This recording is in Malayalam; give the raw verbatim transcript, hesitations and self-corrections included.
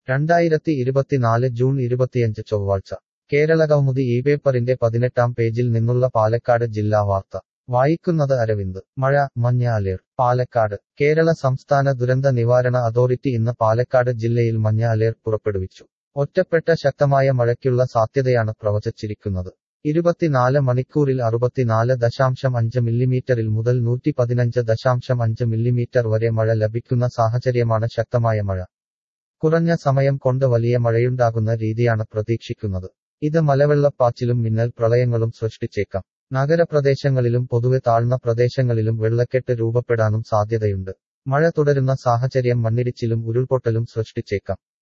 രണ്ടായിരത്തി ഇരുപത്തിനാല് ജൂൺ ഇരുപത്തിയഞ്ച് ചൊവ്വാഴ്ച കേരളകൗമുദി ഈ പേപ്പറിന്റെ പതിനെട്ടാം പേജിൽ നിന്നുള്ള പാലക്കാട് ജില്ലാ വാർത്ത വായിക്കുന്നത് അരവിന്ദ്. മഴ, മഞ്ഞ അലേർട്ട് പാലക്കാട്. കേരള സംസ്ഥാന ദുരന്ത നിവാരണ അതോറിറ്റി ഇന്ന് പാലക്കാട് ജില്ലയിൽ മഞ്ഞ അലേർട്ട് പുറപ്പെടുവിച്ചു. ഒറ്റപ്പെട്ട ശക്തമായ മഴയ്ക്കുള്ള സാധ്യതയാണ് പ്രവചിച്ചിരിക്കുന്നത്. ഇരുപത്തിനാല് മണിക്കൂറിൽ അറുപത്തിനാല് ദശാംശം അഞ്ച് മില്ലിമീറ്ററിൽ മുതൽ നൂറ്റി പതിനഞ്ച് ദശാംശം അഞ്ച് മില്ലിമീറ്റർ വരെ മഴ ലഭിക്കുന്ന സാഹചര്യമാണ് ശക്തമായ മഴ. കുറഞ്ഞ സമയം കൊണ്ട് വലിയ മഴയുണ്ടാകുന്ന രീതിയാണ് പ്രതീക്ഷിക്കുന്നത്. ഇത് മലവെള്ളപ്പാച്ചിലും മിന്നൽ പ്രളയങ്ങളും സൃഷ്ടിച്ചേക്കാം. നഗരപ്രദേശങ്ങളിലും പൊതുവെ താഴ്ന്ന പ്രദേശങ്ങളിലും വെള്ളക്കെട്ട് രൂപപ്പെടാനും സാധ്യതയുണ്ട്. മഴ തുടരുന്ന സാഹചര്യം മണ്ണിടിച്ചിലും ഉരുൾപൊട്ടലും സൃഷ്ടിച്ചേക്കാം.